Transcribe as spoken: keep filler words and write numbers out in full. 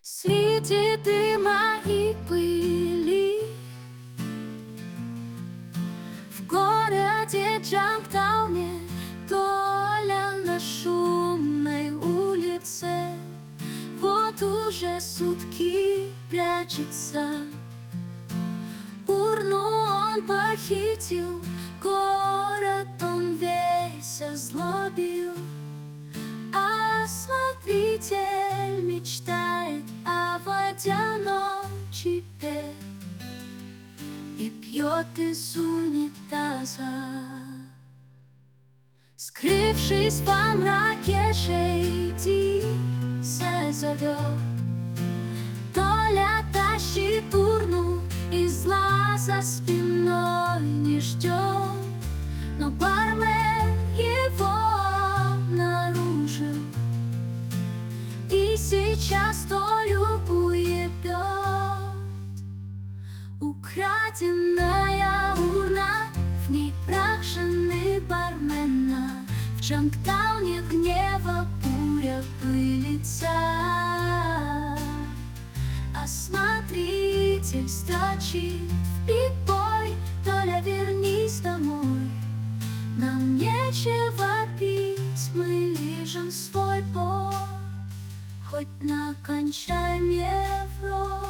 свете дыма и пыли. В городе Джанктауне Толя на шумной улице вот уже сутки прячется. Урну он похитил, город он весь озлобил, а смотритель мечтает о водяном чипе и пьет из унитаза. Скрывшись во мраке, Шейди се зовет. Толя тащит урну, и зла за спиной не ждет, но бармен его обнаружил и сейчас Толю уебет. Украденная урна, в ней прах жены бармена. В Джанктауне гнева буря пылится, а смотритель строчит в прибой: Толя, вернись домой, нам нечего пить, мы лижем свой пот, хоть на кончай мне в рот.